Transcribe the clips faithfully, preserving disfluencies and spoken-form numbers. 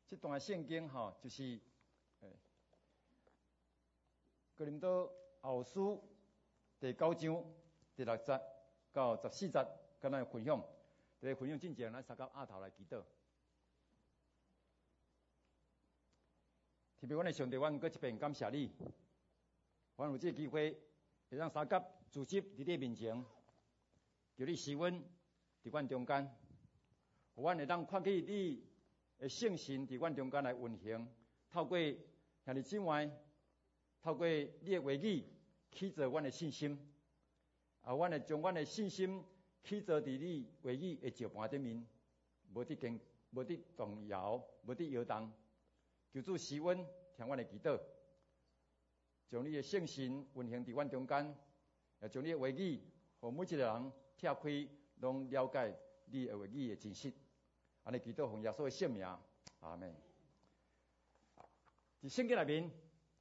这段圣经哈，就是诶，哥林多后书第九章第六节到十四节，跟咱分享。在分享之前，咱三到阿头来祈祷。特别，阮的上帝，阮搁一遍感谢你，阮有这个机会，会让三甲主席伫你面前，求你施恩伫阮中间，互阮会当看见你的圣神伫阮中间来运行，透过兄弟姊妹，透过你的话语起造阮的信心，啊，阮会将阮的信心起造伫你话语的石盘顶面，无得惊，无得动摇，无得摇动。求主施恩，听阮的祈祷，将你的圣神运行伫阮中间，也将你的话语，互每一个人拆开，拢了解你的话语的真实。安尼祈祷奉耶稣的圣名，阿门。伫圣经内面，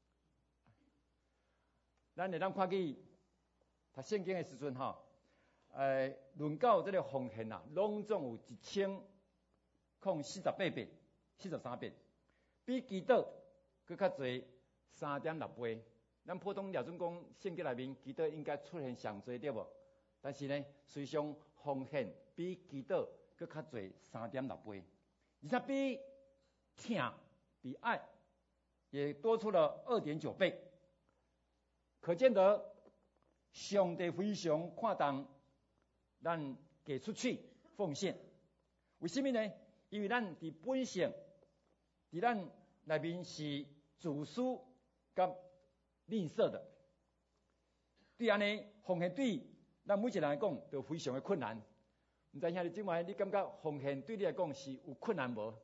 咱会当看见读圣经的时阵吼，诶，论到这个奉献啊，拢总有一千空四十八遍、四十三遍。比祈祷佫较侪三点六倍。咱普通了准讲圣经内面祈祷应该出现上侪对无？但是呢，实际上奉献比祈祷佫较侪三点六倍，而且比听比爱也多出了二点九倍。可见得上帝非常看重咱给出去奉献。为什么呢？因为咱伫本性。伫咱内面是自私甲吝啬的，对安尼奉献对咱每一个人来讲都非常的困难。毋知兄弟姊妹，你感觉奉献对你来讲是有困难无？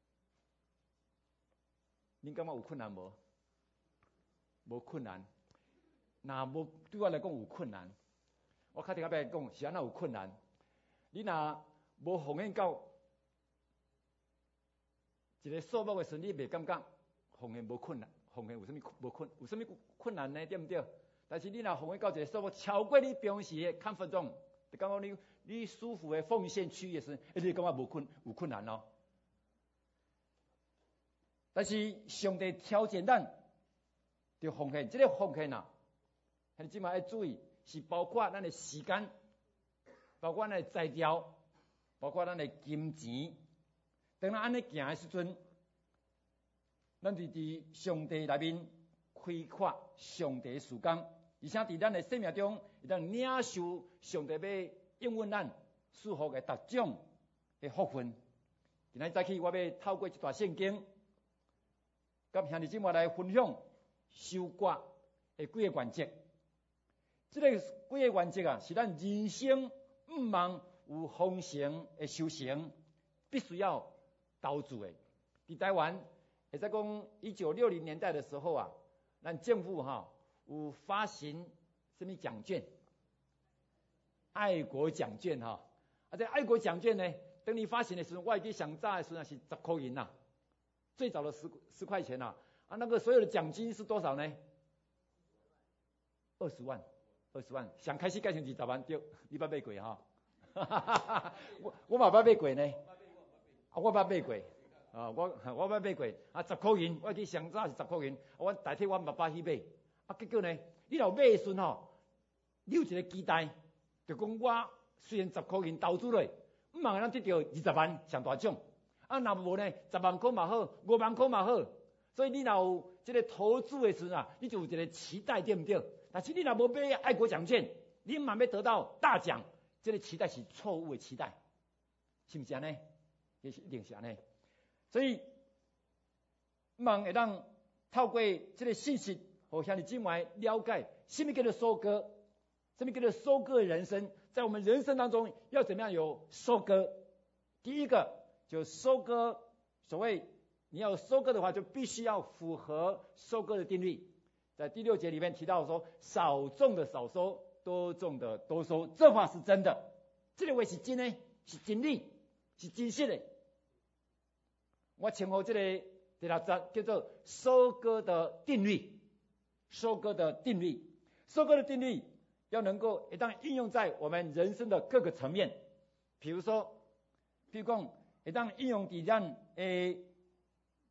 你感觉有困难无？无困难。那无对我来讲有困难，我较定下来讲是安那有困难。你若无奉献到一个数目的时，你袂感觉奉献无困难，奉献有啥物无困，有啥物困难呢？对毋对？但是你若奉献到一个数目超过你平时的 comfort zone， 就感觉你你舒服的奉献区域时，你感觉无困有困难咯。但是上帝挑战咱，就奉献，这个奉献啊，你即马要注意，是包括咱的时间，包括咱的材料，包括咱的金钱。当咱安尼行的时阵，咱就伫上帝内面开阔上帝的时间，而且伫咱的生命中，会当领受上帝要应允咱赐福的各种的福分。今仔早起，我要透过一段圣经，甲兄弟姊妹来分享收割的几个原则。这个几个原则啊，是咱人生毋望有丰盛的修行，必须要投资的。伫台湾，会使讲一九六零年代的时候啊，咱政府哈有发行什么奖券，爱国奖券哈。啊，这爱国奖券呢，等你发行的时候，我记上早的时候是十块银呐，最早的十十块钱呐。啊，那个所有的奖金是多少呢？二十万，二十万。想开始改成二十万，对，你捌买过哈？我我嘛捌买过呢。啊，我捌买过，啊，我我捌买过，啊，十块银，我记上早是十块银，我代替我爸爸去买，啊，结果呢，你若买的时吼，你有一个期待，就讲我虽然十块银投资落，毋茫咱得到二十万上大奖，啊，若无呢，十万块嘛好，五万块嘛好，所以你若有这个投资的时啊，你就有一个期待，对不对？但是你若无买爱国奖券，你嘛要得到大奖，这个期待是错误的期待，是不是呢？也是一定是安尼，所以望会当透过这个信息，互兄弟姊妹了解什么叫做收割，什么叫做收割的人生，在我们人生当中要怎么样有收割。第一个就收割，所谓你要收割的话，就必须要符合收割的定律。在第六节里面提到说，少种的少收，多种的多收，这话是真的，这个话是真的，是真理，是真实的。我称呼这个第六节叫做收割的定律，收割的定律，收割的定律要能够一旦应用在我们人生的各个层面，比如说，譬如讲，一旦应用在咱诶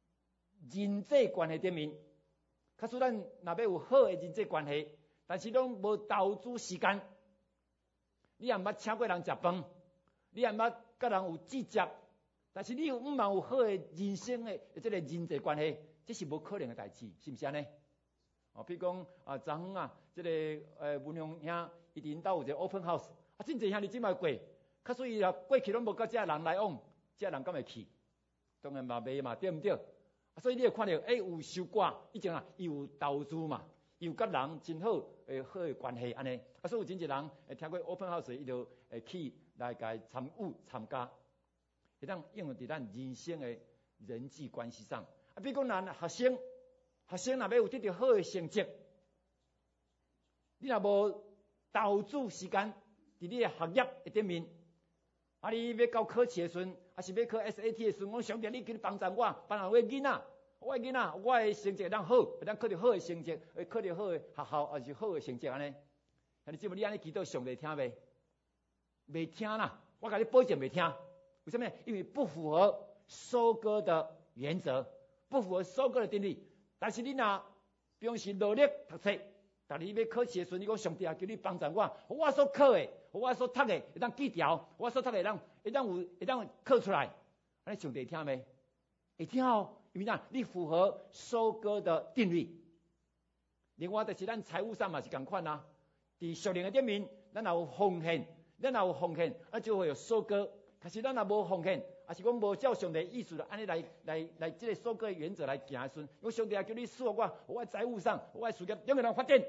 人际关系顶面。假使咱若要有好的人际关系，但是拢无投资时间，你也毋捌请过人食饭，你也毋捌甲人有直接，但是你又毋茫有好的人生的即个人际关系，这是无可能的代志，是毋是安尼？哦，比如讲啊，昨昏啊，即、這个呃文雄兄，伊伫因兜有一个 open house， 啊，真侪兄弟姊妹过，假使伊若过去拢无甲遮人来往，遮人敢会去？当然嘛袂嘛，对毋对？啊，所以你会看到，诶、欸，有收割，以前啊，伊有投资嘛，伊有甲人真好诶好诶关系安尼。啊，所以有真侪人会听过 open house， 伊就会去来甲参与参加，会当应用伫咱人生诶人际关系上。啊，比如讲咱学生。学生若要有得到好的成绩，你若无投资时间伫你的学业的顶面，啊，你要到考试的时阵，还是要考 S A T 的时阵，我上帝你去帮助我，帮助我囡仔，我囡仔，我的成绩会当好，会当考到好的成绩，会考到好的学校，还是好的成绩安尼。啊，你知无？你安尼祈祷，上帝听袂？袂听啦！我甲你保证袂听。为什么？因为不符合收割的原则，不符合收割的定律。但是你若平时努力读书，但你要考试的时阵，你讲上帝啊，叫你帮助我，我所考的，我所读的会当记牢，我所读的会当会当有会当考出来，安尼上帝听袂？会听哦，因为哪？你符合收割的定律。另外就是咱财务上嘛是共款啦，伫属灵的顶面，咱若有奉献，咱若有奉献，啊就会有收割。可是咱若无奉献，啊是讲无照上帝意思安尼来来来即个收割的原则来行的时阵，我上帝啊叫你使我，我财务上，我事业永远能发展。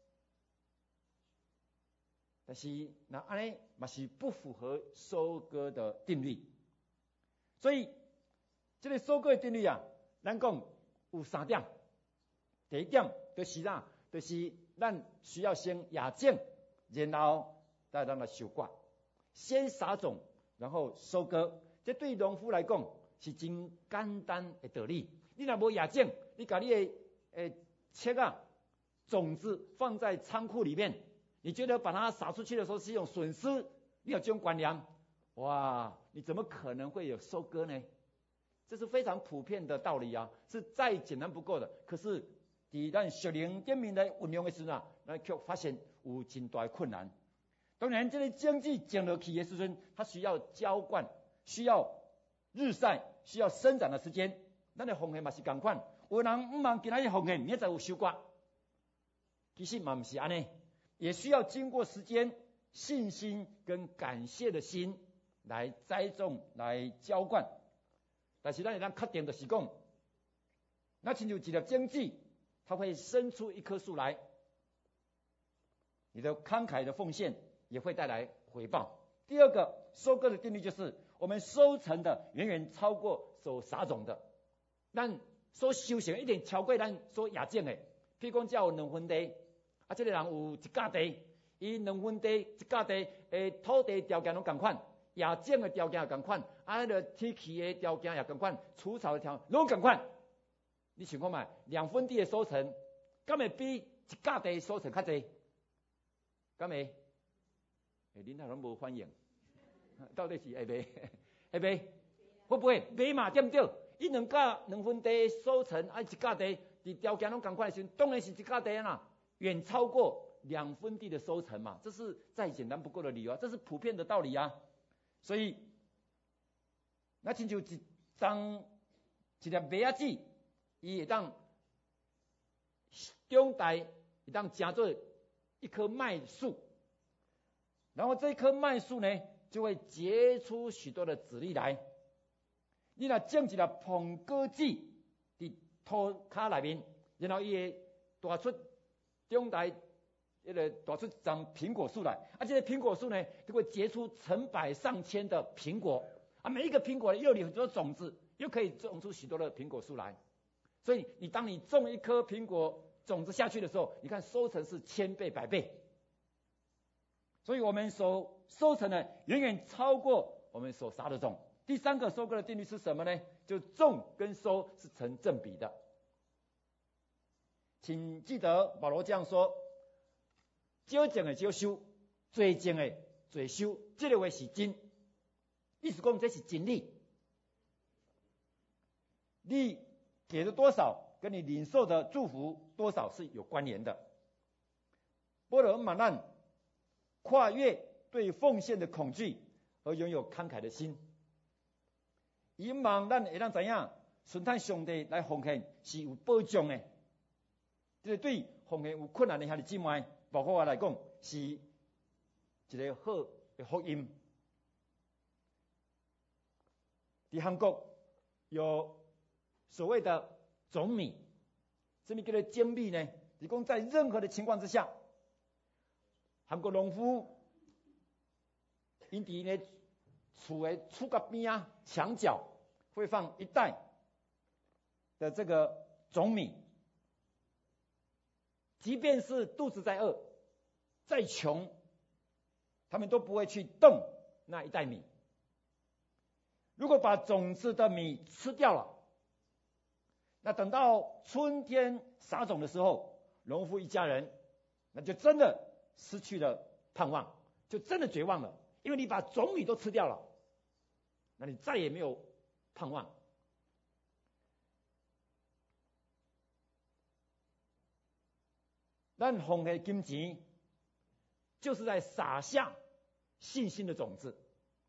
但是那安尼嘛是不符合收割的定律。所以这个收割的定律啊，咱讲有三点。第一点就是啥？就是咱需要先亚种，然后再让它收割。先撒种。然后收割，这对农夫来讲是真简单的道理。你若无亚种，你把你的诶切啊种子放在仓库里面，你觉得把它撒出去的时候是一种损失？你有这种观念，哇，你怎么可能会有收割呢？这是非常普遍的道理啊，是再简单不过的。可是伫咱属灵顶面来运用的时候啊，咱却发现有真大的困难。当然，这个经济种落去的时阵，它需要浇灌，需要日晒，需要生长的时间。咱的奉献嘛是共款，有人毋茫今仔日奉献，明仔有收割，其实嘛不是安尼，也需要经过时间、信心跟感谢的心来栽种、来浇灌。但是咱会当确定的是讲，那亲像一粒种子，它会生出一棵树来，你的慷慨的奉献也会带来回报。第二个收割的定律就是，我们收成的远远超过所撒种的，咱所收成一定超过咱所亚种的。譬如讲，只有两分地，啊，这个人有一甲地，伊两分地一甲地，诶，土地条件拢同款，亚种的条件也同款，啊，个天气的条件也同款，除草的条件拢同款。你想看嘛，两分地的收成，敢会比一甲地的收成较济？敢会？诶，恁那拢无反应，到底是会袂？会袂？会不会？袂嘛，对不对？伊两甲两分地收成，啊，一甲地伫条件拢同款的时候，当然是一甲地啦，远超过两分地的收成嘛，这是再简单不过的理由啊，这是普遍的道理啊。所以，那亲像一张一粒麦仔籽，伊会当长大，会当成做一棵麦树。然后这棵麦树呢，就会结出许多的籽粒来。你若种一粒苹果籽伫土骹内面，然后伊会大出长大，迄个大出一张苹果树来。啊，这个苹果树呢，就会结出成百上千的苹果。啊，每一个苹果又有很多种子，又可以种出许多的苹果树来。所以，你当你种一颗苹果种子下去的时候，你看收成是千倍百倍。所以我们所收成的远远超过我们所撒的种。第三个收割的定律是什么呢？就种跟收是成正比的。请记得保罗这样说：少种的少收，多种的多收。这个话是真，意思讲这是真理。你给的多少跟你领受的祝福多少是有关联的。波罗马难跨越对奉献的恐惧，而拥有慷慨的心。以望咱会当知影，顺太上帝来奉献是有保障的。这个对奉献有困难的兄弟姊妹，包括我来讲，是一个好的福音。在韩国有所谓的种米，什么叫做种米呢？是讲在任何的情况之下，韩国农夫因伫呢厝的厝角边啊墙角会放一袋的这个种米，即便是肚子再饿、再穷，他们都不会去动那一袋米。如果把种子的米吃掉了，那等到春天撒种的时候，农夫一家人那就真的失去了盼望，就真的绝望了，因为你把种米都吃掉了，那你再也没有盼望。咱奉献金钱，就是在撒下信心的种子。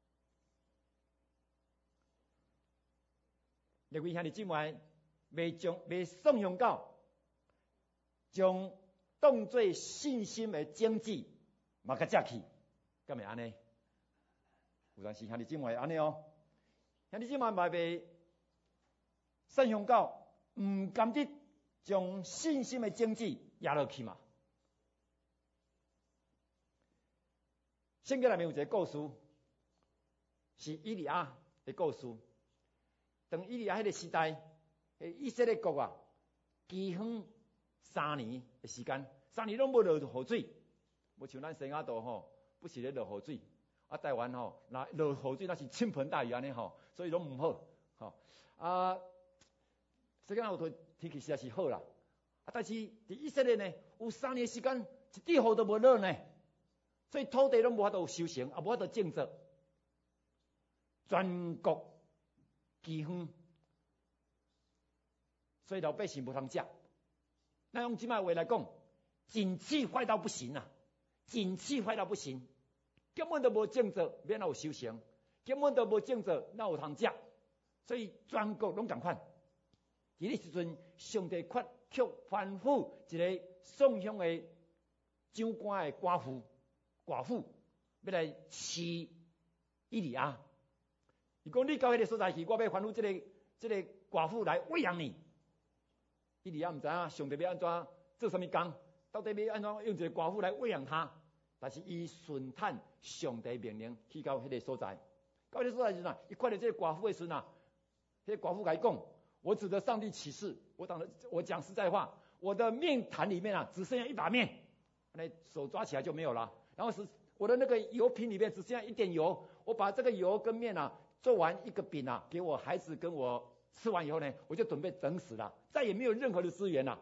各位兄弟姊妹，未将未送香到，将当作信心的种子，嘛甲摘去，敢会安尼？有阵时兄弟姊妹安尼哦，兄弟姊妹嘛未送香到，唔甘得将信心的种子压落去嘛。圣经内面有一个故事，是以利亚的故事。当以利亚迄个时代，以色列国啊，饥荒三年的时间，三年拢无落雨水，无像咱西雅图吼，不是咧落雨水，啊台湾吼，那落雨水那是倾盆大雨安尼吼，所以拢唔好，吼啊，西雅图天气实在是好啦，啊但是伫以色列呢，有三年时间一滴雨都无落呢，所以土地拢无法度收成，也无法度种植，全国饥荒，所以老百姓无通食。那用即摆话来讲，景气坏到不行啊！景气坏到不行，根本都无种植，免哪有收成；根本都无种植，哪有通食？所以全国拢共款。伫迄时阵，上帝却却吩咐一个送香的长官的寡妇，寡妇要来饲以利亚。伊讲你到迄个所在去，我要吩咐这个这个寡妇来喂养你。以利亚唔知影上帝要安怎做什么工，到底要安怎用一个寡妇来喂养他？但是伊顺探上帝命令去到迄个所在，到迄个所在时阵啊，伊看到这个寡妇的时阵啊，迄个寡妇甲伊讲：我指着上帝起誓，我讲我讲实在话，我的面坛里面啊只剩下一把面，那手抓起来就没有了。然后是我的那个油瓶里面只剩下一点油，我把这个油跟面啊做完一个饼啊，给我孩子跟我吃完以后呢，我就准备等死了，再也没有任何的资源了。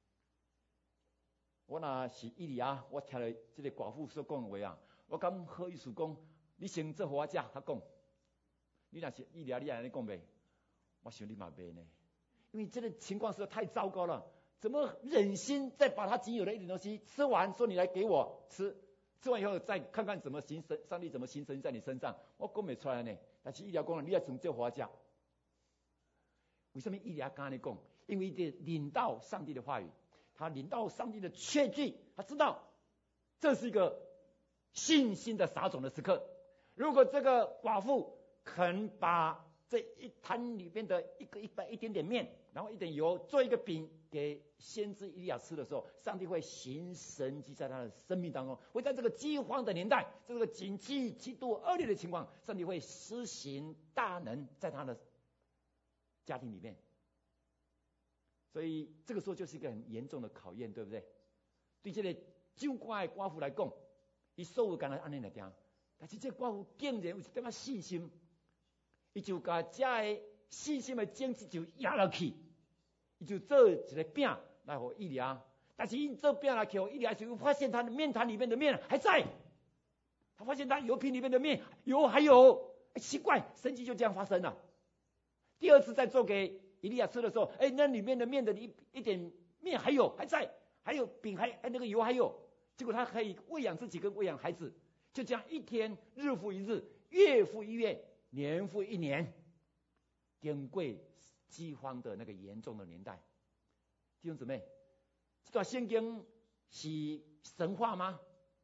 我若是以利亚，我听了这个寡妇所讲的话啊，我敢好意思讲，你先做互我食，他讲，你若是以利亚，你安尼讲袂？我想你嘛袂呢，因为这个情况实在太糟糕了，怎么忍心再把他仅有的一点东西吃完，说你来给我吃，吃完以后再看看怎么行神，上帝怎么行神在你身上，我讲袂出来呢。但是以利亚讲了，你要从这互我食。为什么以利亚刚才讲？因为他领到上帝的话语，他领到上帝的确据，他知道这是一个信心的撒种的时刻。如果这个寡妇肯把这一坛里面的一个一百一点点面，然后一点油，做一个饼给先知以利亚吃的时候，上帝会行神迹在他的生命当中，会在这个饥荒的年代，这个经济极度恶劣的情况，上帝会施行大能在他的家庭里面。所以这个时候就是一个很严重的考验，对不对？对这个长官的寡妇来讲，伊所有干那安尼来听，但是这寡妇竟然有一点仔信心，伊就把这个信心的种子就压落去，伊就做一个饼来给以利亚。但是伊做饼来给以利亚，就发现他的面坛里面的面还在，他发现他油瓶里面的面油还有，奇怪，神迹就这样发生了。第二次再做给以利亚吃的时候，哎，那里面的面的一一点面还有还在，还有饼还哎那个油还有，结果他可以喂养自己跟喂养孩子，就这样一天日复一日，月复一月，年复一年，经过饥荒的那个严重的年代。弟兄姊妹，这段圣经是神话吗？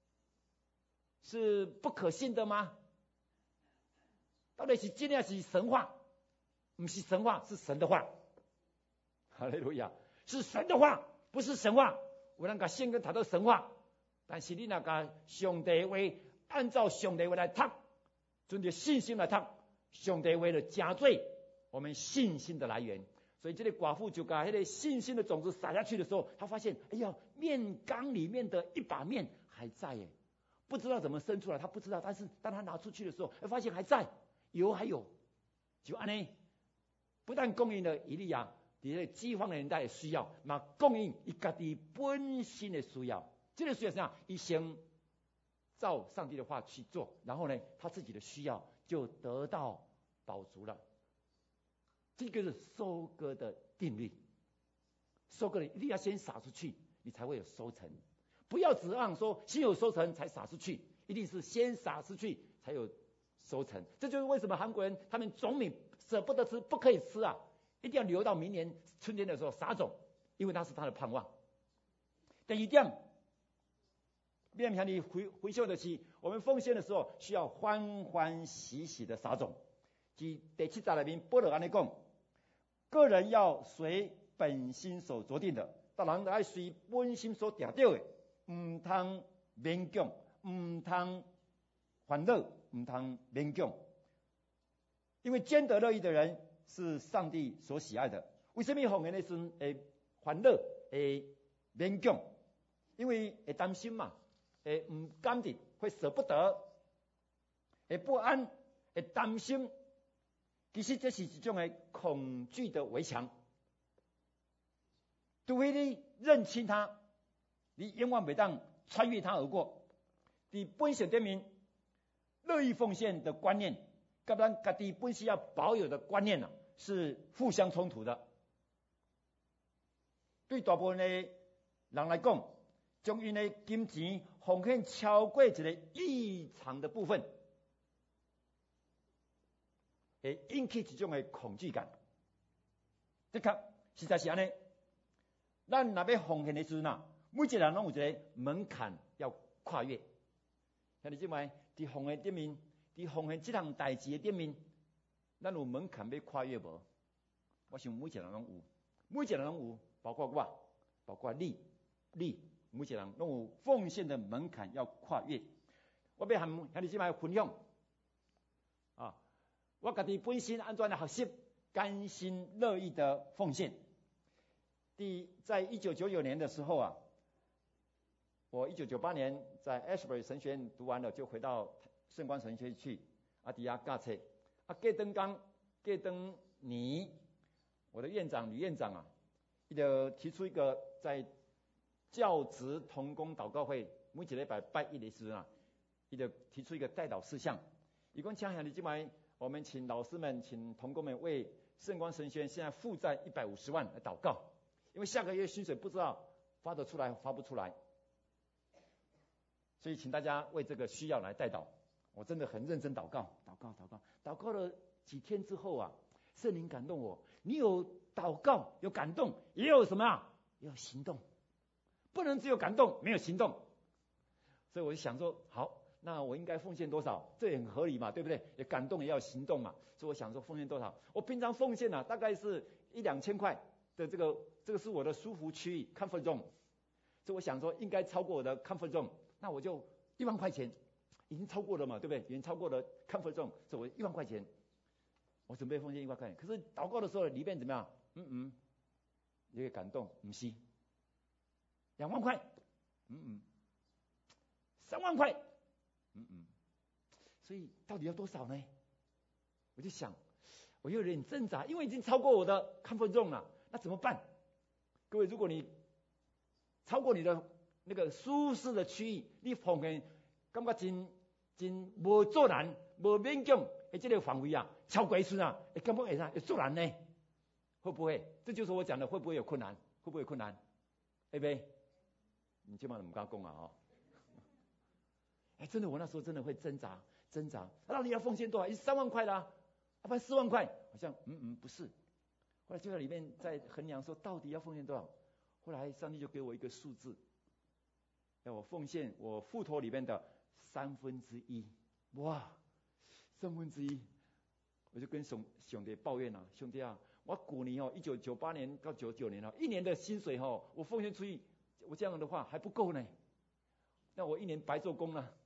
是不可信的吗？到底是真的是神话？不是神话，是神的话。哈利路亚，是神的话，不是神话。有人把圣经读到神话，但是你那个上帝话，按照上帝话来读，遵着信心来读，上帝话的加罪，我们信心的来源。所以这个寡妇就把那个信心的种子撒下去的时候，她发现，哎呀，面缸里面的一把面还在耶，不知道怎么生出来，她不知道，但是当她拿出去的时候，发现还在，油还有，就安尼，不但供应了以利亚在这饥荒的年代的需要，嘛供应伊家己本身的需要。这个需要是啥？伊先照上帝的话去做，然后呢，他自己的需要就得到饱足了。这个是收割的定律，收割的一定要先撒出去，你才会有收成。不要指望说先有收成才撒出去，一定是先撒出去才有收成。这就是为什么韩国人他们种米舍不得吃，不可以吃啊，一定要留到明年春天的时候撒种，因为那是他的盼望。第二点，变向你回回修的是，我们奉献的时候需要欢欢喜喜的撒种。即第七节里面保罗安尼讲，个人要随本心所决定的，当然要随本心所定到的，唔通勉强，唔通烦恼，唔通勉强。因为兼得乐意的人是上帝所喜爱的。为什么奉献的时候会烦恼，会勉强？因为会担心嘛，会唔甘的，会舍不得，会不安，会担心。其实这是一种的恐惧的围墙，除非你认清它，你永远袂当穿越它而过。在本性里面，乐意奉献的观念，跟咱家己本身要保有的观念啊，是互相冲突的。对大部分的人来讲，将因的金钱奉献超过一个异常的部分，会引起一种的恐惧感。的确，实在是安尼。咱若要奉献的时阵啊，每一个人拢有一个门槛要跨越。像你即摆伫奉献顶面，伫奉献这项代志的顶面，咱有门槛要跨越无？我想每一个人拢有，每一个人拢有，包括我，包括你，你每一个人拢有奉献的门槛要跨越。我要和像你即摆分享啊。我家己本身安怎来学习甘心乐意的奉献。第在一九九九年的时候啊，我一九九八年在 Ashbury 神学院读完了，就回到圣光神学院去，啊，底下教册，啊，过登刚，过登尼，我的院长吕院长啊，他就提出一个在教职同工祷告会，每一礼拜拜一的时候啊，他就提出一个代祷事项，一共请下你今晚。我们请老师们、请同工们为圣光神学院现在负债一百五十万来祷告，因为下个月薪水不知道发得出来发不出来，所以请大家为这个需要来代祷。我真的很认真祷告，祷告，祷告，祷告了几天之后啊，圣灵感动我。你有祷告，有感动，也有什么啊？也有行动，不能只有感动没有行动。所以我就想说，好。那我应该奉献多少？这也很合理嘛，对不对？也感动也要行动嘛，所以我想说奉献多少？我平常奉献啊，大概是一两千块的这个，这个是我的舒服区域 comfort zone， 所以我想说应该超过我的 comfort zone， 那我就一万块钱，已经超过了嘛，对不对？已经超过了 comfort zone， 所以我一万块钱，我准备奉献一万块钱。可是祷告的时候里面怎么样？嗯嗯，有点感动，不是两万块，嗯嗯，三万块。嗯嗯，所以到底要多少呢？我就想，我有点挣扎，因为已经超过我的 comfort zone 了，那怎么办？各位，如果你超过你的那个舒适的区域，你奉献感觉真真无做难、无勉强，而这个范围啊，超过一次啊，会感觉会啥？会做难呢？ 会不会？这就是我讲的，会不会有困难？会不会有困难？对不对？你基本上不敢讲啊哦。哎，真的，我那时候真的会挣扎挣扎，到底要奉献多少？是三万块啦、啊，要不然四万块，好像嗯嗯不是。后来就在里面在衡量说，到底要奉献多少？后来上帝就给我一个数字，要我奉献我户头里面的三分之一。哇，三分之一！我就跟兄兄弟抱怨啊，兄弟啊，我古年哦，一九九八年到九九年哦，一年的薪水哦，我奉献出去，我这样的话还不够呢，那我一年白做工了。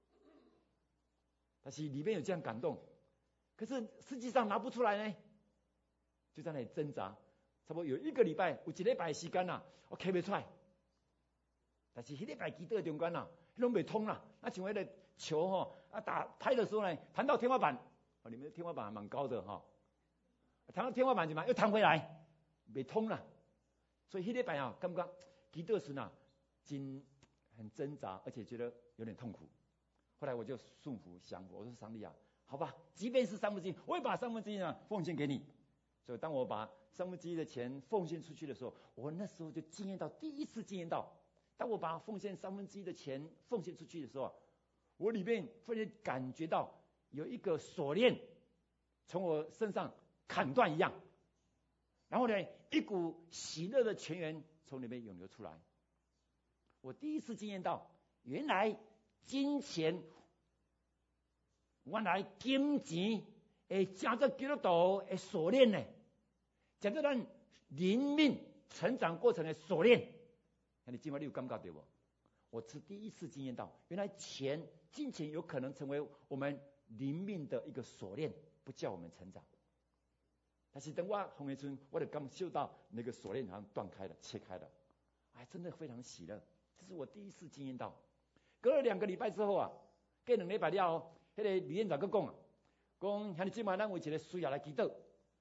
但是里面有这样感动，可是实际上拿不出来呢，就在那里挣扎。差不多有一个礼拜，有一礼拜的时间呐、啊，我开不出来。但是一礼拜记得中间呐，拢未通啦。那像那个球哈、哦，啊打拍的时候呢，弹到天花板，哦，你们的天花板还蛮高的哈、哦，弹到天花板怎么又弹回来，未通了。所以一礼拜啊，感觉记得时呢，真很挣扎，而且觉得有点痛苦。后来我就顺服降服，我说上帝啊，好吧，即便是三分之一，我也把三分之一呢奉献给你。所以当我把三分之一的钱奉献出去的时候，我那时候就经验到，第一次经验到，当我把奉献三分之一的钱奉献出去的时候，我里面忽然感觉到有一个锁链从我身上砍断一样，然后呢，一股喜乐的泉源从里面涌流出来。我第一次经验到，原来金钱，原来金钱会加做基督徒的锁链呢，加做咱灵命成长过程的锁链。你今晚你有感觉到不？我是第一次经验到，原来钱、金钱有可能成为我们灵命的一个锁链，不叫我们成长。但是等我红黑村，我就感受到那个锁链好像断开了、切开了，哎，真的非常喜乐。这是我第一次经验到。隔了两个礼拜之后啊，过两礼拜了后，那个李院长佮讲啊，讲像你今晚咱有一个需要来祈祷，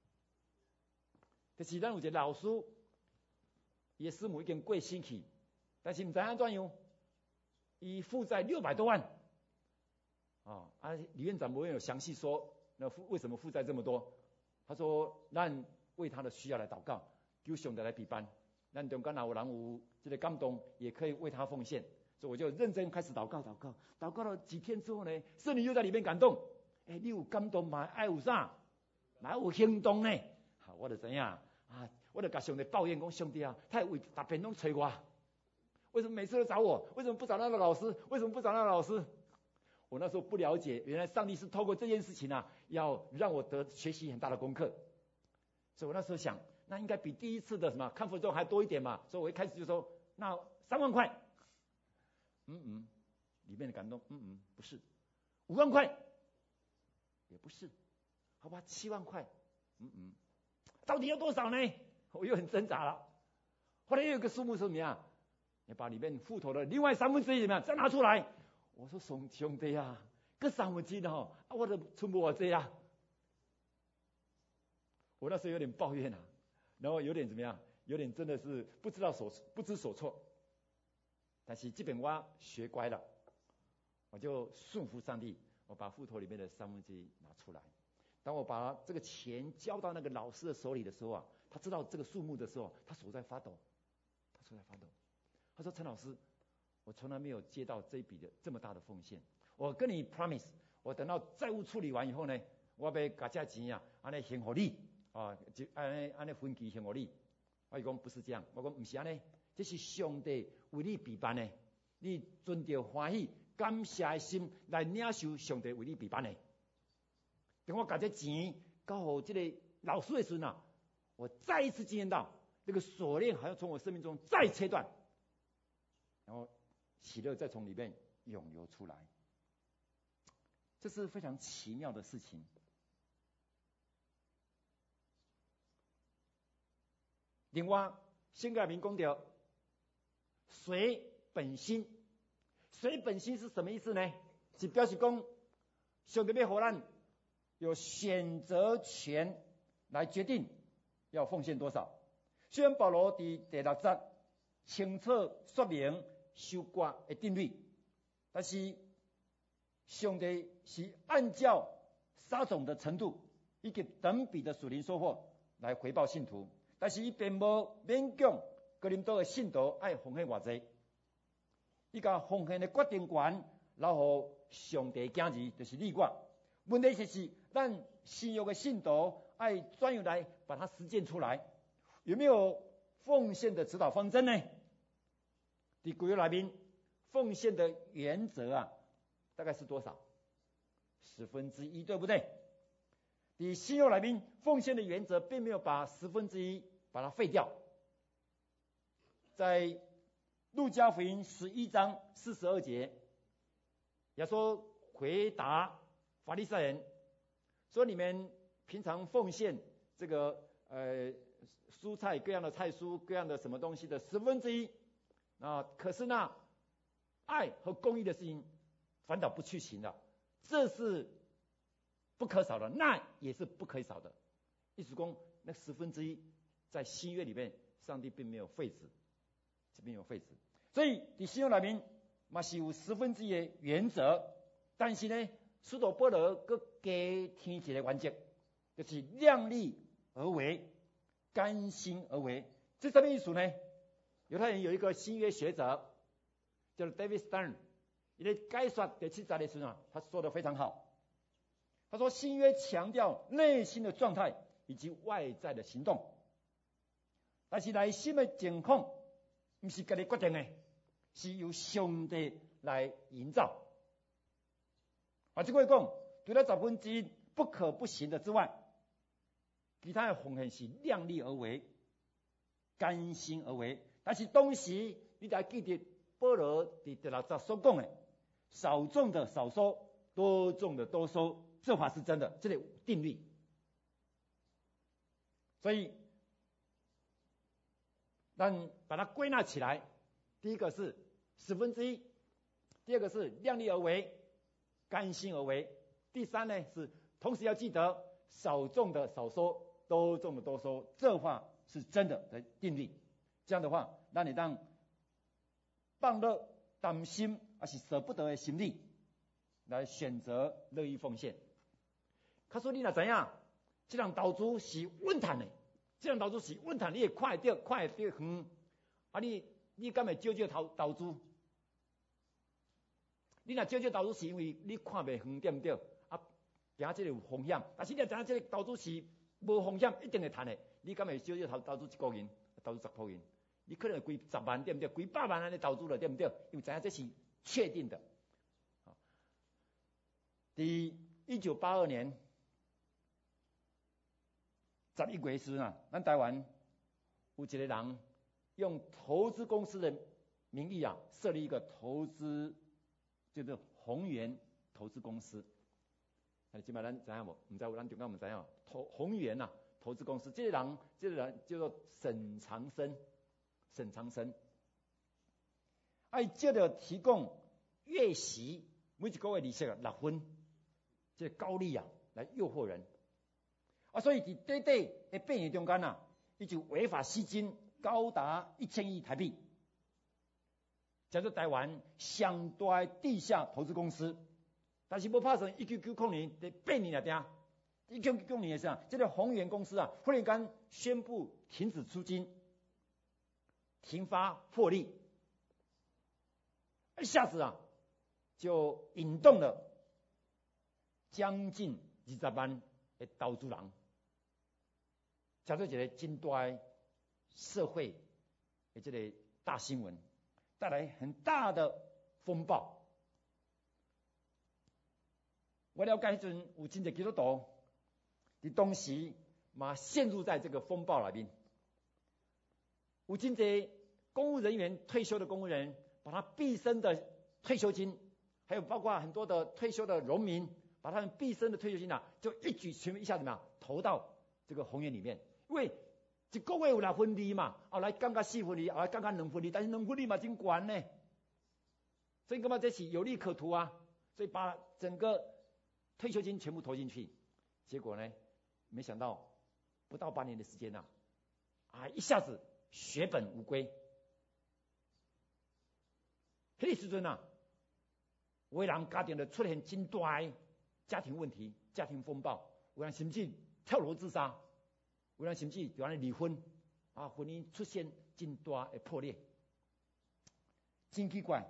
就是咱有一个老师，伊的师母已经过身去，但是唔知安怎样，伊负债六百多万，啊啊，李院长没有详细说那为什么负债这么多，他说咱为他的需要来祷告，求上帝来陪伴，咱中间有人有这个感动，也可以为他奉献。所以我就认真开始祷告，祷告，祷告了几天之后呢，圣灵又在里面感动。哎，你有感动嘛？爱有啥？哪有行动呢？好，我就怎样啊？我就跟上帝抱怨讲，上帝啊，他为大遍拢催我，为什么每次都找我？为什么不找那个老师？为什么不找那个老师？我那时候不了解，原来上帝是透过这件事情啊，要让我得学习很大的功课。所以我那时候想，那应该比第一次的什么康复中还多一点嘛。所以我一开始就说，那三万块。嗯嗯，里面的感动，嗯嗯，不是，五万块，也不是，好吧，七万块，嗯嗯，到底要多少呢？我又很挣扎了。后来又有个数目是什么样？你把里面户头的另外三分之一怎么样再拿出来？我说兄兄弟啊，这三分之一的哈，啊，我的存不我这样。我那时候有点抱怨啊，然后有点怎么样？有点真的是不知道所不知所措。但是这边我学乖了，我就顺服上帝，我把户头里面的三分之一拿出来。当我把这个钱交到那个老师的手里的时候啊，他知道这个数目的时候，他手在发抖，他手在发抖。他说：“陈老师，我从来没有接到这一笔的这么大的奉献。我跟你 promise， 我等到债务处理完以后呢，我要把这钱啊，安尼还给你啊，就安尼安尼分期还给你。”我就讲不是这样，我讲不是安尼。这是上帝为你备办的，你存着欢喜、感谢的心来领受上帝为你备办的。等我把这钱交给这个老师的时候啊，我再一次经验到这个锁链好像从我生命中再切断，然后喜乐再从里面涌流出来，这是非常奇妙的事情。另外，新改名讲到随本心，随本心是什么意思呢？是表示讲上帝要给咱有选择权来决定要奉献多少。虽然保罗在第六节清楚说明收割的定律，但是上帝是按照撒种的程度以及等比的属灵收获来回报信徒，但是伊并无勉强哥林多的信徒爱奉献偌济，伊甲奉献的决定权留互上帝拣字，就是你我。问题就是咱新约的信徒爱专有来把它实践出来，有没有奉献的指导方针呢？伫旧约内面奉献的原则啊，大概是多少？十分之一，对不对？伫新约内面奉献的原则并没有把十分之一把它废掉。在路加福音十一章四十二节，耶稣回答法利赛人说：“你们平常奉献这个呃蔬菜各样的菜蔬各样的什么东西的十分之一，啊，可是那爱和公义的事情反倒不去行了，这是不可少的，那也是不可以少的。意思说，那十分之一在新约里面，上帝并没有废止，这边有废止，所以在新约里面嘛是有十分之一的原则，但是呢，使徒保罗搁加添一个原则，就是量力而为，甘心而为。这什么意思呢？犹太人有一个新约学者叫做 David Stern， 他在解说第七章的时候，他说的非常好。他说，新约强调内心的状态以及外在的行动，但是内心的情况不是自己决定的，是由上帝来营造。啊，这个讲，除了十分之一不可不行的之外，其他的奉献是量力而为，甘心而为。但是当时你得记得保罗在第六章所讲的，少种的少收，多种的多收，这话是真的，这个定律。所以，但把它归纳起来，第一个是十分之一，第二个是量力而为，甘心而为，第三呢是同时要记得少种的少收，多种的多收，这话是真的的定律。这样的话，让你当放乐担心还是舍不得的心理来选择乐意奉献。他说：“你若知影，这样投资是稳赚的，这样投资是稳赚，你会看得到，看得到远。啊你，你你敢会少少投投资？你若少少投资，是因为你看袂远，对不对？啊，惊这个有风险。但是你若知影这个投资是无风险，一定会赚的，你敢会少少投投资一个元，投资十块元？你可能会几十万，对不对？几百万安尼投资了，对不对？因为知影这是确定的。第一九八二年十一月时啊，咱台湾有一个人用投资公司的名义啊，设立一个投资，就是宏源投资公司。啊，基本上咱知影无？唔知有咱中间唔知影？投宏源呐，投资公司，这个人，这个人叫做沈长生，沈长生，哎，借着提供月息，每一个月利息啊六分，这个高利啊来诱惑人。啊，所以伫短短的八年中间啊，伊就违法吸金高达一千亿台币，叫做台湾上大的地下投资公司。但是无拍算一九九九年的八年来定，一九九九年的时候，这个宏源公司啊，忽然间宣布停止出金，停发获利，一下子啊，就引动了将近二十万的投资人。叫做一个真大的社会的这个大新闻，带来很大的风暴。我了解迄阵有真侪基督徒，伫当时嘛陷入在这个风暴里面，有真侪公务人员退休的公务人员，把他毕生的退休金，还有包括很多的退休的农民，把他们毕生的退休金啊，就一举全部一下子嘛投到这个宏源里面。因为一个月有六分利嘛，后来降到四分利，后来降到两分利，但是两分利嘛真悬呢，所以干嘛这是有利可图啊？所以把整个退休金全部投进去，结果呢，没想到不到半年的时间呐、啊，啊一下子血本无归。迄个时阵啊，有的人家庭就出现真大的家庭问题、家庭风暴，有人甚至跳楼自杀。 有人甚至就安尼离婚，啊，婚姻出现真大的破裂，真奇怪。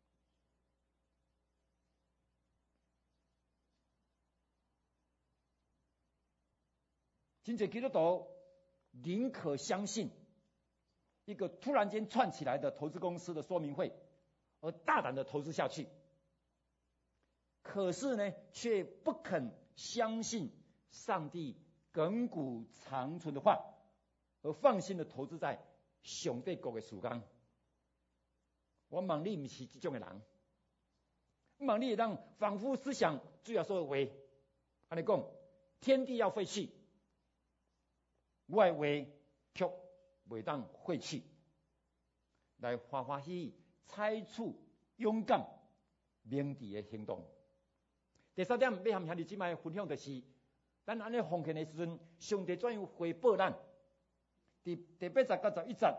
真侪基督徒宁可相信一个突然间窜起来的投资公司的说明会，而大胆的投资下去，可是呢，却不肯相信上帝亘古长存的话，而放心的投资在上帝国的事工。我望你不是这种的人，望你会当仿佛思想主要说的话，安尼讲，天地要废去，我的话却袂当废去，来欢欢喜喜采取勇敢明智的行动。第三点，要和兄弟姊妹分享的是，咱安尼奉献的时阵，上帝怎样回报咱？伫第八节到十一节，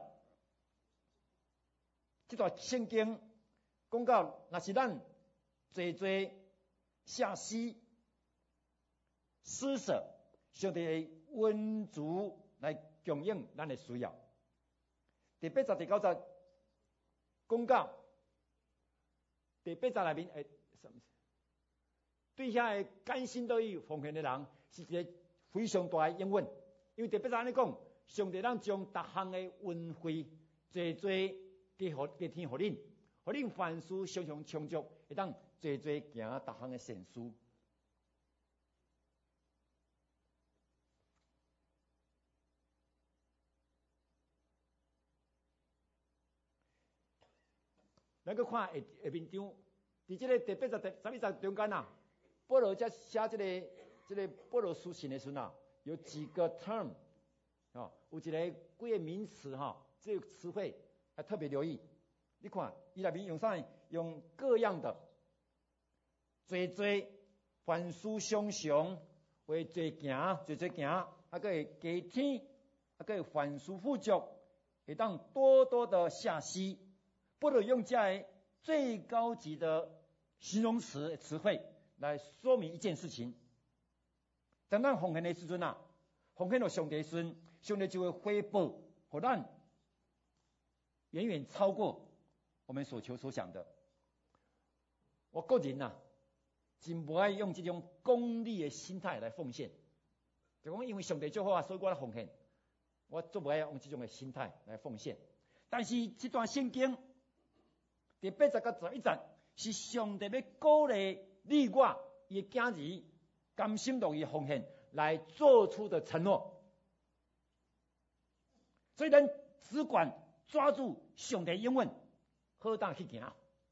这段圣经讲到，若是咱做做下施施舍，上帝会温足来供应咱的需要。第八节、第九节讲到，第八节内面诶，对遐个甘心乐意奉献的人，是一个非常大的应允。因为第八节安尼讲，上帝咱将各项的恩惠做做给互给天互恁，互恁凡事常常充足，会当做做行各项的善事。咱去看下下面张，伫这个第八节、第十一节中间啊，保罗在写这个这个保罗书信的时候啊，有几个 term 啊，有一个几个名词哈、啊，这个词汇还特别留意。你看，伊内面用啥？用各样的、做做、凡事常常、为做行、做做行，啊个会加添，啊个会凡事富足，会当多多的下施。不能用这样最高级的形容词词汇来说明一件事情。当咱奉献的时阵啊，奉献到上帝的时阵，上帝就会回报给咱远远超过我们所求所想的。我个人啊，真不爱用这种功利的心态来奉献，就讲因为上帝最好啊，所以我来奉献。我做不爱用这种的心态来奉献。但是这段圣经第八节到十一节，是上帝要鼓励你我伊的囝儿甘心乐意奉献来做出的承诺。所以咱只管抓住上帝应允，好当去行。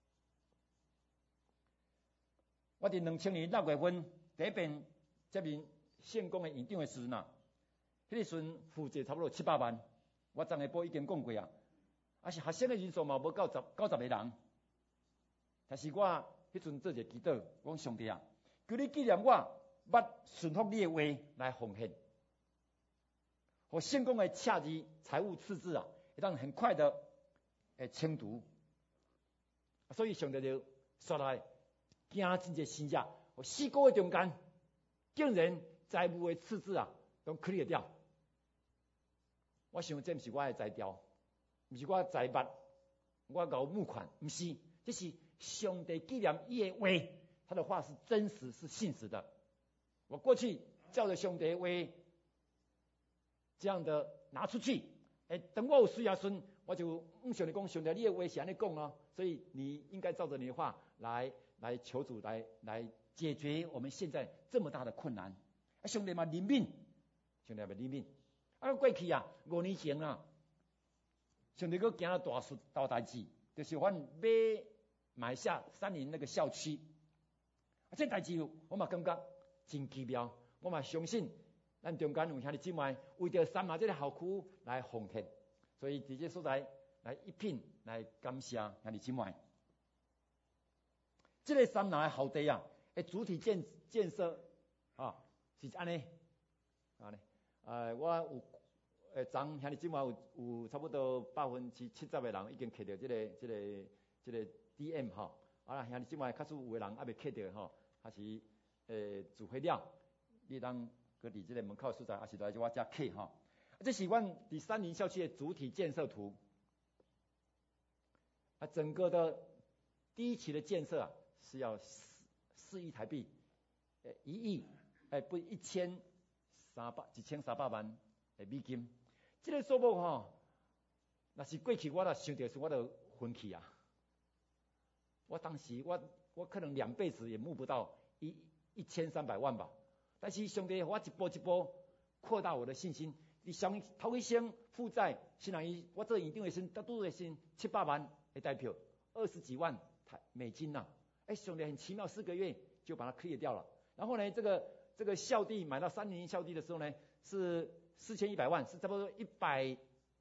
我伫两千年六月份第一遍接任县公的院长的时阵啊，迄个时阵负责差不多七八万，我昨下晡已经讲过啊。啊是学生的人数嘛无九十九十个人，但是我迄阵做一个祈祷，我讲上帝啊，求你纪念我，捌顺服你的话来奉献，和县公的册字财务赤字啊，会当很快的诶清除。所以上帝就说来，惊真侪心者，我四个月中间，竟然财务的赤字啊都 clear 掉。我想这毋是我的才调。不是我财物，我搞募款，不是，这是上帝纪念伊的话，他的话是真实是信实的。我过去照着上帝的话这样的拿出去，哎，等我有需要时，我就问上帝讲，上帝你的话是安尼讲哦，所以你应该照着你的话来来求主来来解决我们现在这么大的困难。啊，上帝嘛怜悯，上帝嘛怜悯。啊，过去啊，五年前啊。上帝佫行了大事大代志，就是阮买买下三林那个校区，啊，这代志我嘛感觉真奇妙，我嘛相信咱中间有兄弟姊妹为着三马这个校区来奉献，所以伫这所在来一并来感谢兄弟姊妹。这个三马的校地啊，诶，主体建建设啊是安尼，安尼，呃，我有。诶，昨兄弟姊妹有有差不多百分之七十的人已经摕到这个、这个、这个 D M 哈，啊，兄弟姊妹较数有的人还未摕到吼，还是诶自费了，你当搁伫这个门口所在，还是来我遮摕吼。 这是阮第三林校区的主体建设图。啊，整个的第一期的建设啊，是要四四亿台币，呃，一亿，哎，不，一千三百一千三百万的美金。这个数目吼，那是过去我若想到时，我就昏去啊。我当时我我可能两辈子也募不到一一千三百万吧。但是上帝我一步一步扩大我的信心。你上头一先负债，相当于我这一定会先得多的先七八万。代表二十几万台美金呐、啊，哎，兄弟很奇妙，四个月就把它 clear 掉了。然后呢，这个这个校地买到三零一校地的时候呢，是四千一百万，是差不多一百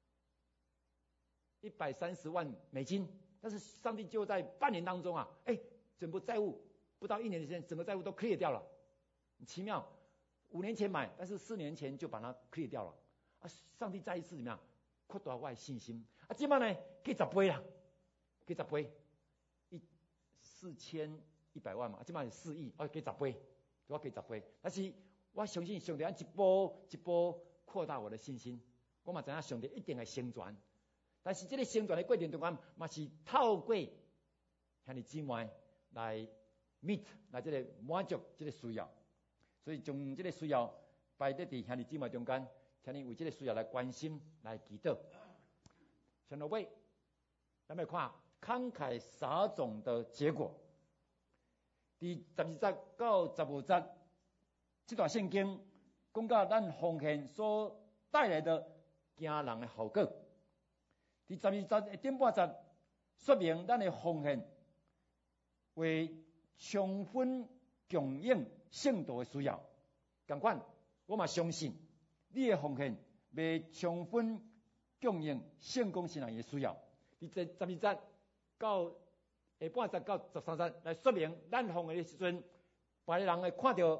一百三十万美金。但是上帝就在半年当中啊，哎，整部债务不到一年的时间，整个债务都 clear 掉了，很奇妙。五年前买，但是四年前就把它 clear 掉了。啊，上帝再一次怎么样扩大我的信心啊？今晚呢，给十倍啦。给十倍，一四千一百万嘛，即摆是四亿，我给十倍，我给十倍。但是我相信上帝一步一步扩大我的信心，我嘛知影上帝一定会成全。但是这个成全的过程中间，嘛是透过向你姊妹来 meet 来这个满足这个需要，所以从这个需要摆在伫向你姊妹中间，请你为这个需要来关心来祈祷。上到尾，咱们看。慷慨撒种的结果，第十二节到十五节，这段圣经讲到咱奉献所带来的惊人的后果。第十二节的顶半节说明咱的奉献为充分供应圣道的需要。同款，我嘛相信你的奉献未充分供应圣公信仰的需要。第十二节。到下半节到十三节来说明，咱奉献的时阵，别人会看到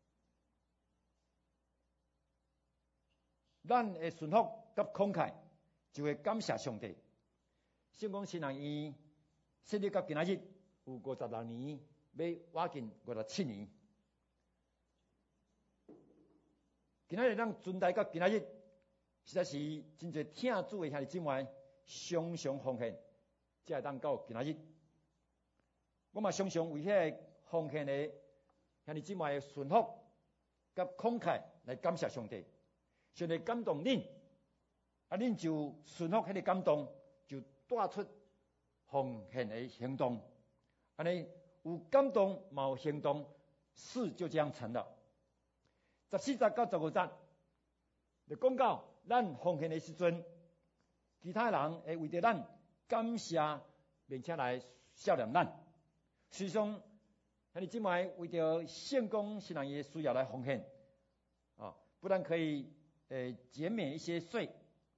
咱的顺服甲慷慨，就会感谢上帝。圣公信仰院设立到今仔日有五十六年，要挖近五十七年。今仔日咱存在到今仔日，实在是真侪听主的兄弟姊妹常常奉献。才会当到今仔日，我嘛常常为迄个奉献的兄弟姊妹的顺服甲慷慨来感谢上帝。上帝感动恁，啊，恁就顺服迄个感动，就带出奉献的行动。安尼有感动，嘛有行动，事就这样成了。十四节到十五节，就讲到咱奉献的时阵，其他人会为着咱。感谢，并且来孝念咱。实际上，兄弟姊妹为着圣公信仰的需要来奉献，啊，不但可以诶减免一些税，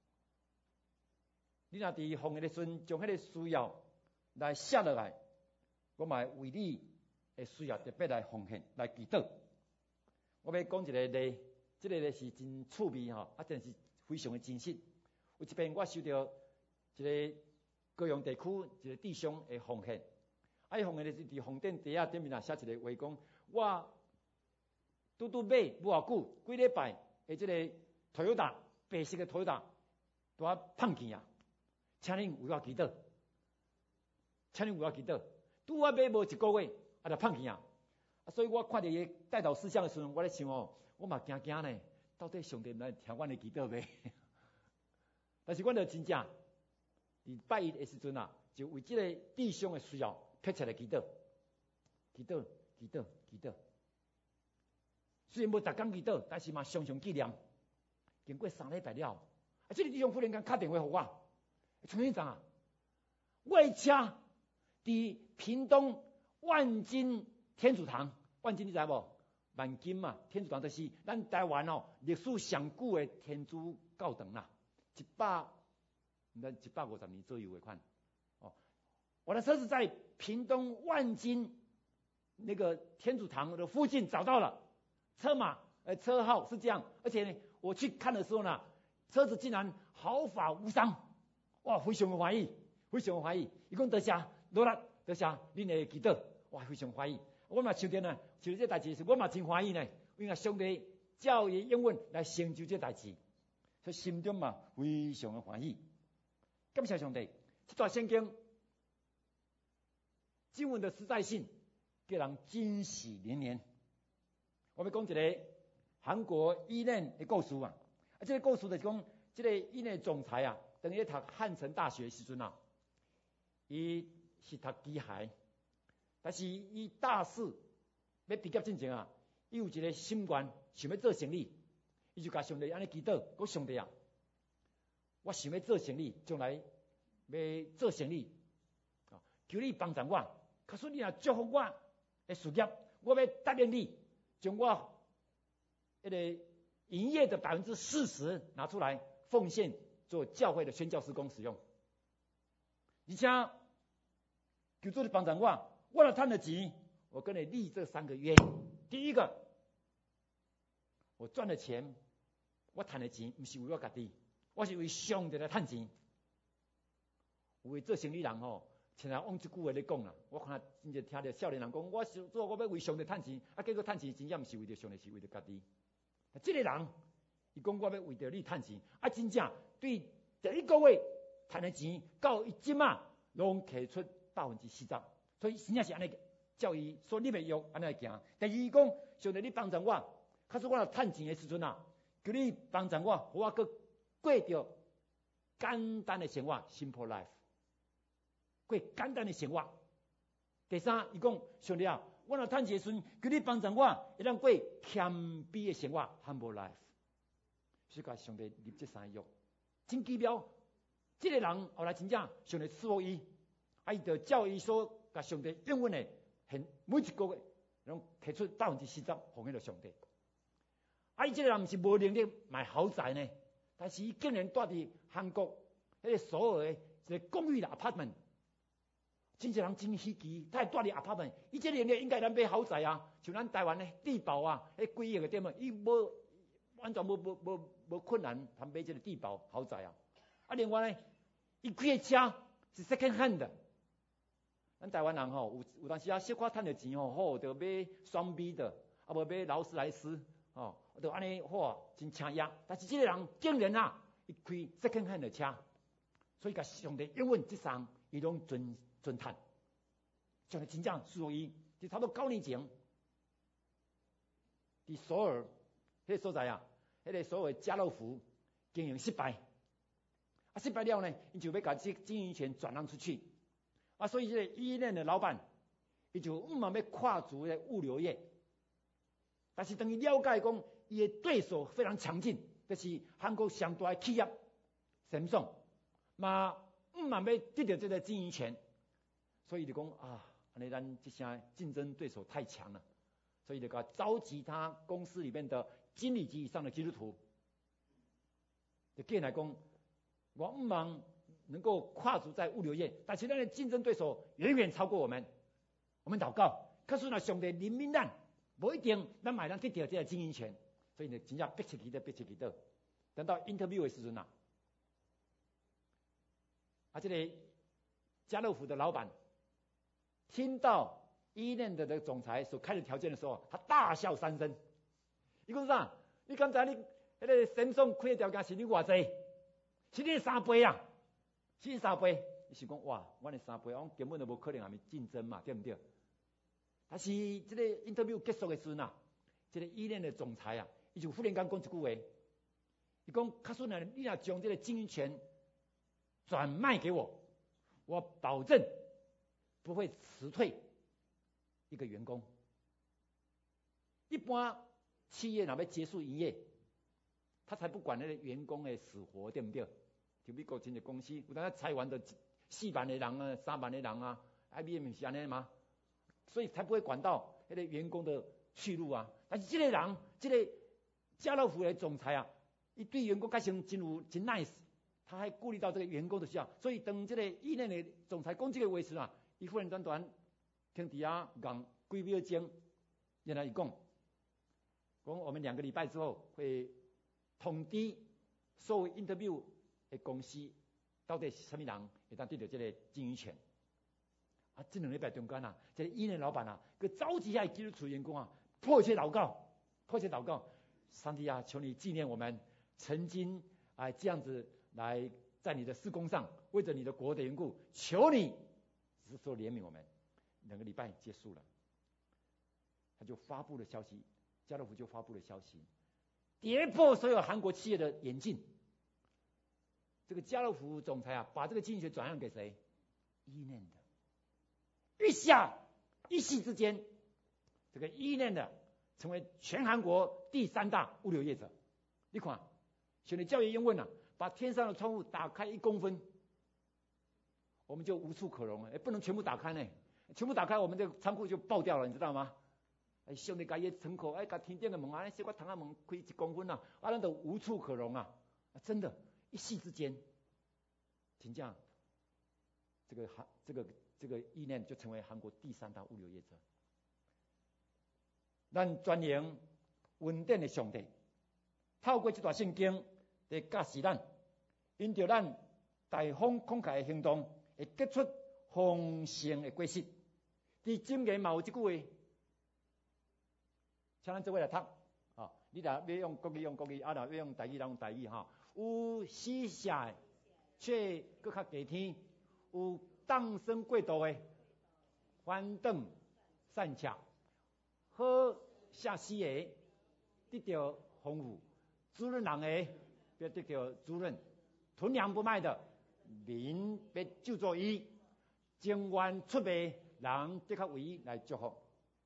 你若伫奉献的时阵，将迄个需要来写落来，我嘛为你的需要特别来奉献来祈祷。我要讲一个例，这个例是真趣味吼，啊，真是非常的真实。有一遍我收到一个。高雄地区一个弟兄的奉献，啊，伊奉献的是伫红点底下顶面啊写一个话讲，我拄拄买无偌久，几礼拜的这个 Toyota 白色的 Toyota 拄啊碰见啊，请恁为我祈祷，请恁为我祈祷，拄啊买无一个月啊就碰见啊，啊，所以我看到伊带导事项的时候，我咧想哦，我嘛惊惊呢，到底上帝来听阮的祈祷未？但是阮就真正。伫拜一的时阵啊，就为这个弟兄的需要，撇出来祈祷，祈祷，祈祷，祈祷。虽然无逐工祈祷，但是嘛常常纪念。经过三礼拜了，啊，这个弟兄忽然间打电话给我，陈院长啊，我的车伫屏东万金天主堂，万金你知无？万金嘛，天主堂就是咱台湾哦历史上久的天主教堂啦，一百。那一百五十年左右的款，哦，我的车子在屏东万金那个天主堂的附近找到了，车码呃车号是这样，而且呢，我去看的时候呢，车子竟然毫发无伤，哇，非常的欢喜，非常的欢喜，伊讲多谢，多啦，多谢恁的祈祷，哇，非常欢喜，我嘛想着呢，像这代志是我嘛真欢喜呢，因为上帝照伊应允来成就这代志。 所以心中嘛非常的欢喜。感谢上帝，这段圣经经文的实在性，叫人惊喜连连。我们讲一个韩国伊嫩的故事啊，啊，这个故事就是讲，这个伊嫩总裁啊，等于读汉城大学的时阵啊，伊是读机械，但是伊大四要毕业之前啊，伊有一个心愿，想要做生意，伊就甲上帝安尼祈祷，讲上帝啊，我想要做生意，将来要做生意，啊，求你帮助我。可是你若祝福我的事业，我要答应你，将我那个营业的百分之四十拿出来奉献做教会的宣教事工使用。而且求主你帮助我，我若赚了钱，我跟你立这三个约。第一个，我赚的钱，我赚的钱不是为我家己，我是为上帝来赚钱。为做生意人吼。像人往即句话咧讲啦，我看真正听到少年人讲，我是做我要为上帝赚钱，啊，结果赚钱真正毋是为着上帝，是为着家己。啊，这个人，伊讲我要为着你赚钱，啊，真正对第一个月赚的钱，到伊即马拢摕出百分之四十，所以真正是安尼教伊所立的约安尼行。第二讲，上帝你帮助我，可是我若赚钱的时阵啊，求你帮助我，我搁过着简单的生活 ，simple life。过简单的生活。第三，伊讲上帝啊，我若赚钱时，求你帮助我，会当过谦卑的生活 ，humble life。所以甲上帝立这三约，真奇妙。这个人后来真正上帝赐福伊，啊，伊就照伊所甲上帝应允的，很每一个月拢提出百分之四十奉献给上帝。啊，伊这个人毋是无能力买豪宅呢，但是伊竟然住伫韩国迄个首尔的一个公寓的 apartment。真侪人真稀奇，他住伫 apartment， 伊这能力应该咱买豪宅啊，像咱台湾的地堡啊，迄几亿个点啊，伊无完全无无无无困难通买这个地堡豪宅啊。啊，另外呢，伊开的车是 second hand 的。咱台湾人吼、哦、有有当时啊，小可赚的钱吼、哦，好就买双 B 的，啊无买劳斯莱斯，哦，就安尼好真车压。但是这个人竟然啊，伊开 second hand 的车，所以甲上帝应允这项，伊拢遵。尊叹，上帝真正属于，就差不多九年前，伫首尔迄个所在啊，迄、那个所谓家乐福经营失败，啊失败了呢，伊就要把这经营权转让出去，啊，所以这个伊嫩的老板，伊就唔嘛要跨足的物流业，但是当伊了解讲，伊的对手非常强劲，就是韩国上大的企业Samsung，嘛唔嘛要得到这个经营权。所以就讲啊，安尼咱这些竞争对手太强了，所以就讲召集他公司里面的经理级以上的基督徒，就建来讲，我唔忙能够跨足在物流业，但是咱的竞争对手远远超过我们。我们祷告，可是呢，上帝怜悯咱，不一定咱买咱得到这个经营权，所以呢，真正逼出去的逼出去的。等到 interview 的时阵啊，啊，这个家乐福的老板。听到伊嫩的的总裁所开的条件的时候，他大笑三声。伊讲啥？你刚才你那个神送开的条件是你偌济？是你三倍啊？是你三倍？伊是讲哇，我的三倍，我根本就无可能和你竞争嘛，对不对？但是这个 interview 结束的时候啊，这个伊嫩的总裁啊，伊就忽然间讲一句话，伊讲：卡孙呢，你若将这个经营权转卖给我，我保证。不会辞退一个员工。一般企业若要结束营业，他才不管那个员工的死活，对不对？就美国真的公司，有当裁员的四万的人啊，三万的人啊 ，I B M 是安尼吗？所以才不会管到那个员工的去路啊。但是这个人，这个家乐福的总裁啊，伊对员工改成真有真 nice， 他还顾虑到这个员工的需要，所以当这个伊嫩的总裁讲这个话时啊。伊忽然短短听底下讲几秒钟，原来伊讲，讲我们两个礼拜之后会通知所有 interview 的公司，到底是什么人会当得到这个经营权。啊，这两礼拜中间啊，这个伊嫩老板啊，佮召集下基督徒员工啊，迫切祷告，迫切祷告，上帝啊，求你纪念我们曾经哎，这样子来在你的事工上，为着你的国的缘故，求你只是说怜悯我们。两个礼拜结束了，他就发布了消息，家乐福就发布了消息，跌破所有韩国企业的眼镜。这个家乐福总裁啊，把这个经济学转让给谁？伊念的。一下一夕之间，这个伊念的成为全韩国第三大物流业者。你看，兄弟教育英文啊，把天上的窗户打开一公分，我们就无处可容了。哎，不能全部打开呢，全部打开，我们这个仓库就爆掉了，你知道吗？哎，兄弟，把一层口，哎，把天顶的门啊，小块窗仔门开一公分啊，啊，咱都无处可容啊！啊真的，一夕之间，请讲，这个韩，这个这个意念就成为韩国第三大物流业者。咱专营稳定的上帝，透过这段圣经来教示咱，因着咱大方慷慨的行动，会结出丰盛的果实。伫箴言嘛有一句话，请咱做伙来读啊！你若要用国语用国语，啊，若要用台语用台语哈。有死下的，却搁较低天；有荡生过度的，反等善巧。好下死的，得到丰富；滋润人的，要得到滋润；囤粮不卖的，民要救助伊；情愿出卖，人得较为伊来祝福。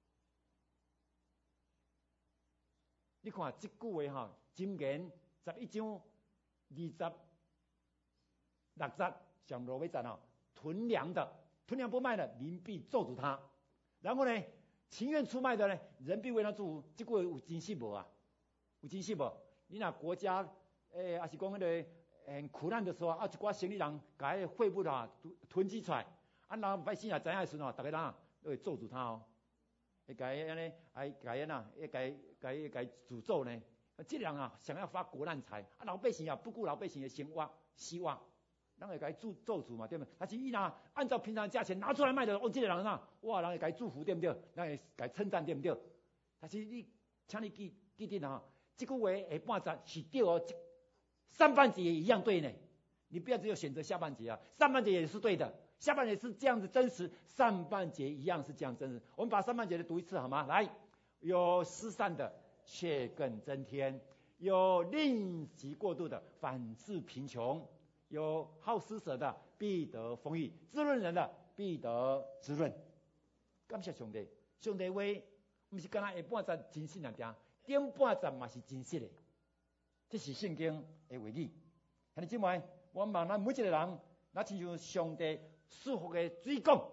你看这句话哈，箴言十一章二十六节上落尾节啊，囤粮的，囤粮不卖的，民必咒诅他。然后呢，情愿出卖的呢，人必为他祝福。这句话有真实无啊？有真实无？你若国家诶，还是讲迄个很苦难的时候啊，一寡生意人把迄货物啊囤积出来，啊，然后百姓也知影的时候，大家人都会咒诅他哦。会甲伊安尼，还甲伊呐，会甲伊甲伊甲伊诅咒呢。这人啊，想要发国难财，啊，老百姓啊不顾老百姓的生活希望，人会甲伊咒咒诅嘛，对不对？但是伊若按照平常的价钱拿出来卖的，哦，这个人啊，哇，人会甲伊祝福，对不对？人会甲伊称赞，对不对？但是你，请你记记得啊，这句话下半节是对哦，上半节也一样对呢。你不要只有选择下半节啊，上半节也是对的。下半节是这样子真实，上半节一样是这样真实。我们把上半节的读一次好吗？来，有施散的却更增添，有吝惜过度的反致贫穷，有好施舍的必得丰裕，滋润人的必得滋润。感谢上帝，上帝话不是干那下半节真实两点，顶半节嘛是真实的，这是圣经的话语。兄弟姊妹，我望咱每一个人，那亲像上帝祝福的水管，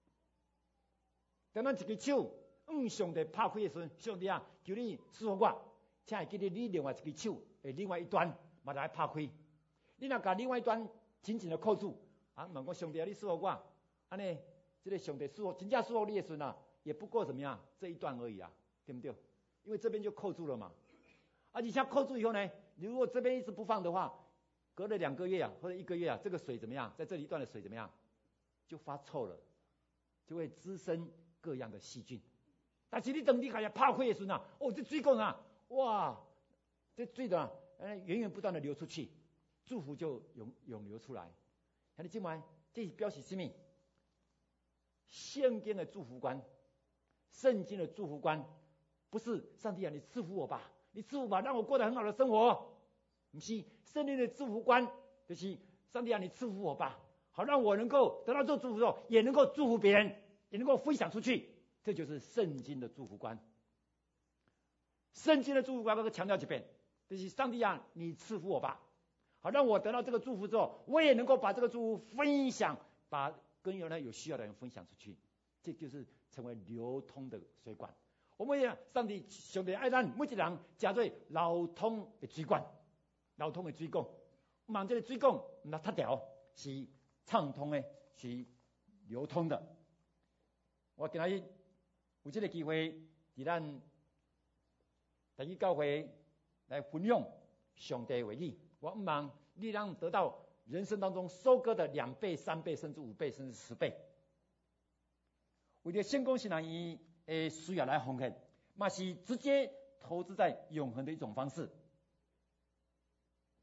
当咱一只手向上帝拍开的时候，上帝啊，求你祝福我，请会记得你另外一只手的另外一端嘛来拍开。你若把另外一端紧紧的扣住，啊，问讲上帝啊，你祝福我，安尼，这个上帝祝福，真正祝福你的时候啊，也不过怎么样这一段而已啊，对不对？因为这边就扣住了嘛，而且像扣住以后呢，你如果这边一直不放的话，隔了两个月啊，或者一个月啊，这个水怎么样？在这里一段的水怎么样？就发臭了，就会滋生各样的细菌。但是你等你开始拍开的时候啊，哦，这水管啊，哇，这水的啊，源源不断的流出去，祝福就涌涌流出来。看你今晚这是表示什么？圣经的祝福观，圣经的祝福观，不是上帝啊，你赐福我吧，你赐福吧，让我过得很好的生活。不是，圣经的祝福观就是上帝啊，你赐福我吧，好让我能够得到这祝福之后，也能够祝福别人，也能够分享出去。这就是圣经的祝福观。圣经的祝福观，我强调几遍，就是上帝啊，你赐福我吧，好让我得到这个祝福之后，我也能够把这个祝福分享，把跟原来有需要的人分享出去。这就是成为流通的水管。我们也上帝上帝爱咱每一人加做流通的水管。流通的水管，望这个水管唔係塌掉，是畅通的，是流通的。我今日有這個機會，喺咱第一教會來分享上帝話語。我唔望你能得到人生當中收割的兩倍、三倍，甚至五倍，甚至十倍。為咗成功是難以誒需要來奉獻，嘛是直接投資在永恆的一種方式。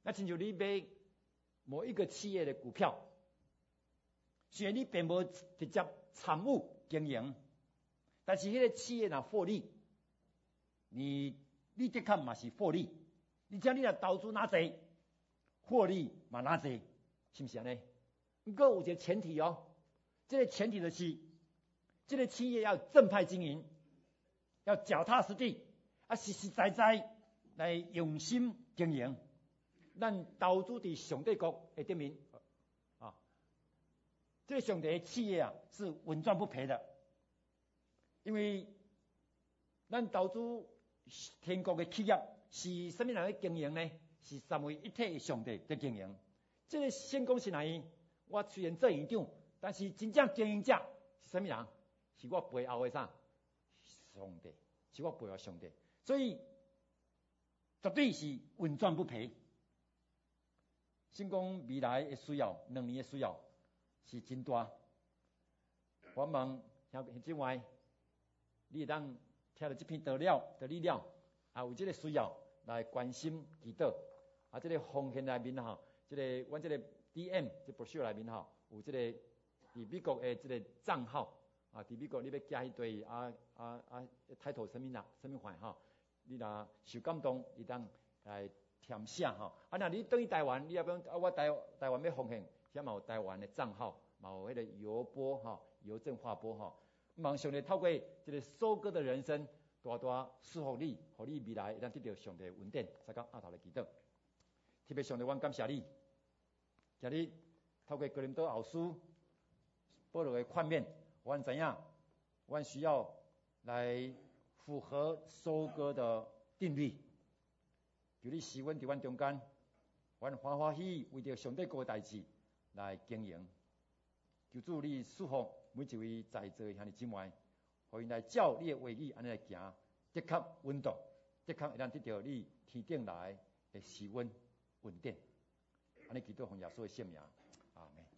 那亲像你买某一个企业的股票，虽然你并无直接参与经营，但是迄个企业若获利，你你的确嘛是获利。而且你若投资哪济，获利嘛哪济，是不是安尼？不过有一个前提哦，这个前提就是，这个企业要正派经营，要脚踏实地，啊实实在在来用心经营。咱投资伫上帝国的顶面啊，这个上帝的企业啊是稳赚不赔的，因为咱投资天国的企业是什么人在经营呢？是三位一体的上帝在经营。这个先讲是哪样？我虽然做园长，但是真正经营者是什么人？是我背后的啥？上帝，是我背后的上帝。所以绝对是稳赚不赔。先讲未来的需要，两年的需要是真大。我问兄弟外，你会当听到这篇道了的力量，啊，有这个需要来关心祈祷，啊，这个奉献内面哈，这个阮这个 D M 这 brochure 内面哈，有这个伫美国的这个账号，啊，伫美国你要加一堆啊啊啊，抬头什么啦，什么款哈，你若受感动，你当来填写哈。啊，那你等于台湾，你要不用啊？我台台湾要奉献，遐嘛有台湾的账号，嘛有迄个邮拨哈，邮政划拨哈。望上帝透过这个收割的人生，大大赐福你，互你未来会当得到上帝的恩典。再讲阿头来祈祷，特别上帝，阮感谢你，今日透过哥林多后书保罗的劝勉，阮知影，阮需要来符合收割的定律。求你使阮伫阮中间，阮欢欢喜喜为着上帝国的代志来经营。求主你祝福每一位在座兄弟姊妹，互因来照你的话语安尼来行，的确稳当，的确会当得到你天顶来的时温稳定。安尼祈祷奉耶稣的圣名，阿门。